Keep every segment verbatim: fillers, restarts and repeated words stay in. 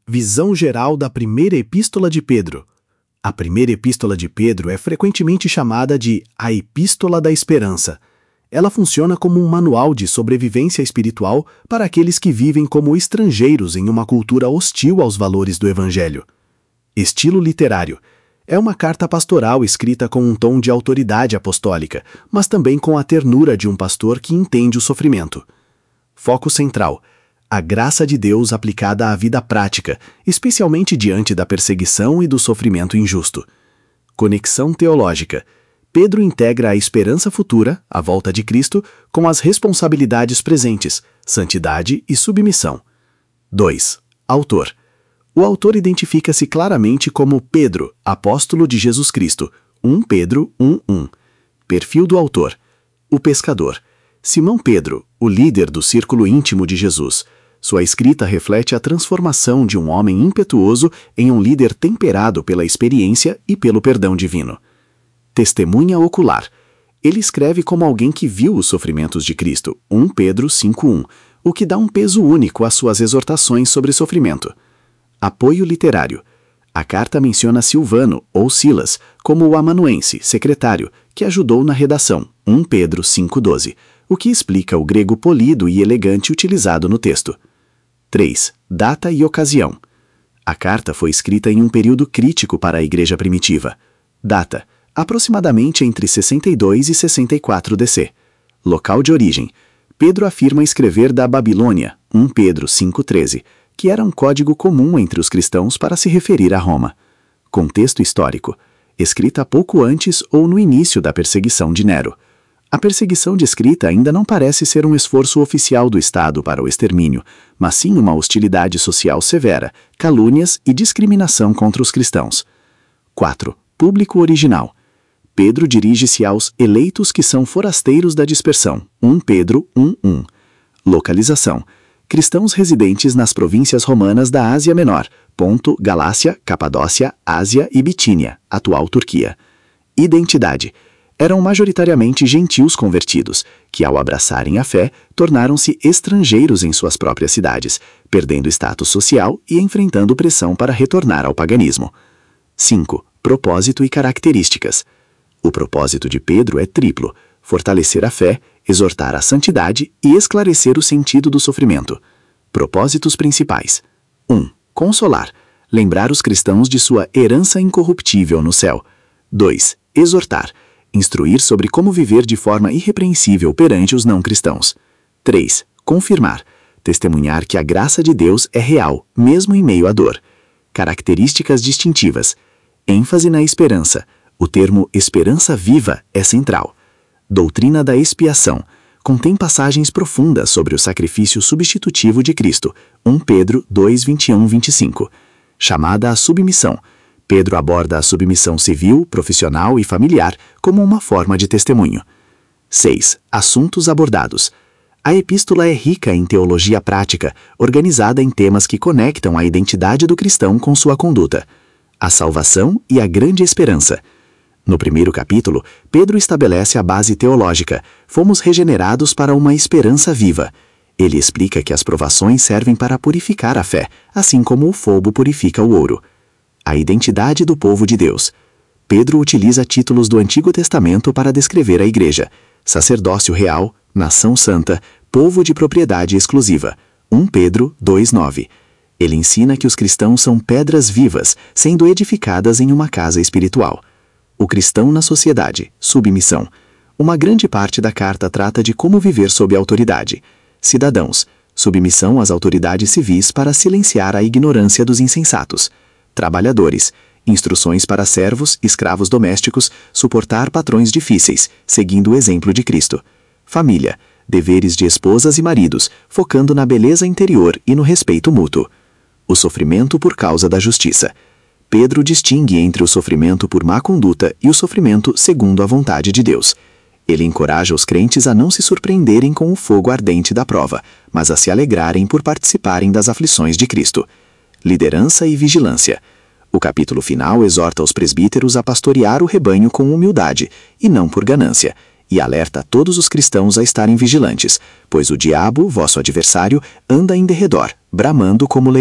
Visão geral da primeira epístola de Pedro. A primeira epístola de Pedro é frequentemente chamada de a Epístola da Esperança. Ela funciona como um manual de sobrevivência espiritual para aqueles que vivem como estrangeiros em uma cultura hostil aos valores do Evangelho. Estilo literário. É uma carta pastoral escrita com um tom de autoridade apostólica, mas também com a ternura de um pastor que entende o sofrimento. Foco central. A graça de Deus aplicada à vida prática, especialmente diante da perseguição e do sofrimento injusto. Conexão teológica. Pedro integra a esperança futura, a volta de Cristo, com as responsabilidades presentes, santidade e submissão. dois. Autor. O autor identifica-se claramente como Pedro, apóstolo de Jesus Cristo. um Pedro um um. Perfil do autor. O pescador. Simão Pedro, o líder do círculo íntimo de Jesus. Sua escrita reflete a transformação de um homem impetuoso em um líder temperado pela experiência e pelo perdão divino. Testemunha ocular. Ele escreve como alguém que viu os sofrimentos de Cristo, um Pedro cinco um, o que dá um peso único às suas exortações sobre sofrimento. Apoio literário. A carta menciona Silvano, ou Silas, como o amanuense, secretário, que ajudou na redação, um Pedro cinco doze, o que explica o grego polido e elegante utilizado no texto. três. Data e ocasião. A carta foi escrita em um período crítico para a igreja primitiva. Data: aproximadamente entre sessenta e dois e sessenta e quatro D C. Local de origem: Pedro afirma escrever da Babilônia, um Pedro cinco treze, que era um código comum entre os cristãos para se referir a Roma. Contexto histórico: escrita pouco antes ou no início da perseguição de Nero. A perseguição descrita ainda não parece ser um esforço oficial do Estado para o extermínio, mas sim uma hostilidade social severa, calúnias e discriminação contra os cristãos. quatro. Público original. Pedro dirige-se aos eleitos que são forasteiros da dispersão, um Pedro um um. Localização: cristãos residentes nas províncias romanas da Ásia Menor, Ponto, Galácia, Capadócia, Ásia e Bitínia, atual Turquia. Identidade: eram majoritariamente gentios convertidos, que ao abraçarem a fé, tornaram-se estrangeiros em suas próprias cidades, perdendo status social e enfrentando pressão para retornar ao paganismo. cinco. Propósito e características. O propósito de Pedro é triplo: fortalecer a fé, exortar a santidade e esclarecer o sentido do sofrimento. Propósitos principais. um. Consolar. Lembrar os cristãos de sua herança incorruptível no céu. dois. Exortar. Instruir sobre como viver de forma irrepreensível perante os não-cristãos. três. Confirmar. Testemunhar que a graça de Deus é real, mesmo em meio à dor. Características distintivas. ênfase na esperança. O termo esperança viva é central. Doutrina da expiação. Contém passagens profundas sobre o sacrifício substitutivo de Cristo. um Pedro dois, vinte e um a vinte e cinco. Chamada à submissão. Pedro aborda a submissão civil, profissional e familiar como uma forma de testemunho. seis. Assuntos abordados. A epístola é rica em teologia prática, organizada em temas que conectam a identidade do cristão com sua conduta. A salvação e a grande esperança. No primeiro capítulo, Pedro estabelece a base teológica: fomos regenerados para uma esperança viva. Ele explica que as provações servem para purificar a fé, assim como o fogo purifica o ouro. A identidade do povo de Deus. Pedro utiliza títulos do Antigo Testamento para descrever a igreja: sacerdócio real, nação santa, povo de propriedade exclusiva. um Pedro dois nove. Ele ensina que os cristãos são pedras vivas, sendo edificadas em uma casa espiritual. O cristão na sociedade, submissão. Uma grande parte da carta trata de como viver sob autoridade. Cidadãos, submissão às autoridades civis para silenciar a ignorância dos insensatos. Trabalhadores, instruções para servos, escravos domésticos, suportar patrões difíceis, seguindo o exemplo de Cristo. Família, deveres de esposas e maridos, focando na beleza interior e no respeito mútuo. O sofrimento por causa da justiça. Pedro distingue entre o sofrimento por má conduta e o sofrimento segundo a vontade de Deus. Ele encoraja os crentes a não se surpreenderem com o fogo ardente da prova, mas a se alegrarem por participarem das aflições de Cristo. Liderança e vigilância. O capítulo final exorta os presbíteros a pastorear o rebanho com humildade, e não por ganância, e alerta todos os cristãos a estarem vigilantes, pois o diabo, vosso adversário, anda em derredor, bramando como leão.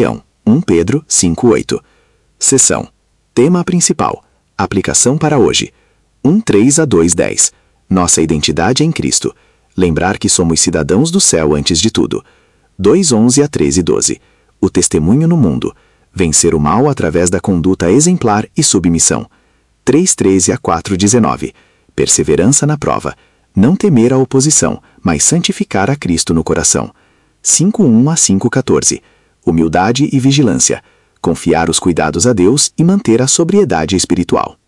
primeira Pedro cinco, oito. Seção. Tema principal. Aplicação para hoje. um, três a dois, dez. Nossa identidade em Cristo. Lembrar que somos cidadãos do céu antes de tudo. dois, onze a treze, doze. O testemunho no mundo. Vencer o mal através da conduta exemplar e submissão. três, treze a quatro, dezenove. Perseverança na prova. Não temer a oposição, mas santificar a Cristo no coração. cinco, um a cinco, quatorze. Humildade e vigilância. Confiar os cuidados a Deus e manter a sobriedade espiritual.